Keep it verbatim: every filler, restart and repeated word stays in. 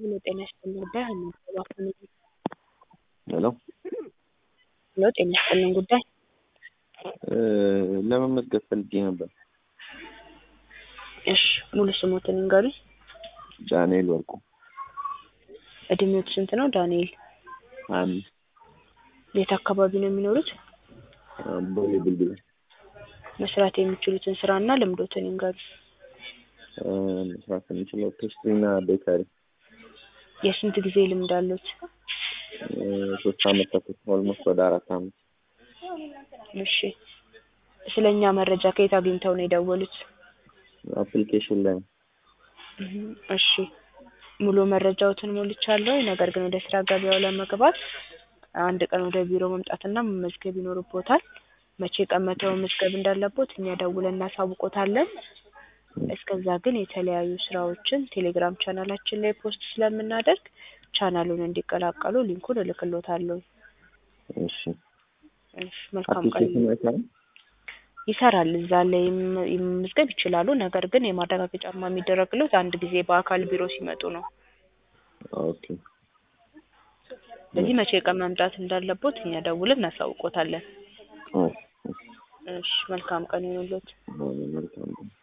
ሄሎ ጤና ይስጥልኝ ጉዳይ ሀና እባላለሁ። ሄሎ ሄሎ ጤና ይስጥልኝ ጉዳይ ለመመዝገብ ፈልጌ ነበር። እሺ ሙሉ ስሞትን ይንገሩኝ? ዳንኤል ወርቁ። እድሜዎት ስንት ነው ዳንኤል? አምስት የት አካባቢ ነው የሚኖሩት? ቦሌ ቡልቡላ። መስራት የሚችሉትን ስራና ልምዶትን ይንገሩኝ? መስራት የምችለው ፔስትሪና ቤከሪ። የስንት ጊዜ ልምድ አሉት? ሶስት አመት ተኩል ኦልሞስት ወደ አራት አመት። እሺ ስለኛ መረጃ ከየት አግኝተው ነው የደወሉት? አፕሊኬሽን ላይ። እሺ ሙሉ መረጃዎትን ሞልቻለሁ። ነገር ግን ወደ ስራ ገበያው ለመግባት አንድ ቀን ወደ ቢሮ መምጣትና መመዝገብ ይኖርቦታል። መቼ ቀን መተው መመዝገብ እንዳለቦት እኛ ደውለን እናሳውቆታለን። እስከዛ ግን የተለያዩ ስራዎችን ቴሌግራም ቻናላችን ላይ ፖስት ስለምናደርግ ቻናሉን እንዲቀላቀሉ ሊንኩን እልክልዎታለሁ። እሺ እሺ መልካም ቀን። ይሰራል እዛ ላይ መመዝገብ ይችላሉ። ነገር ግን የማረጋገጫማ የሚደረግልዎት አንድ ጊዜ በአካል ቢሮ ሲመጡ ነው። ኦኬ። ስለዚህ መቼ ቀን መምጣት እንዳለቦት እኛ ደውለን እናሳውቆታለን። እሺ መልካም ቀን ይሁንልዎት። መልካም ቀን።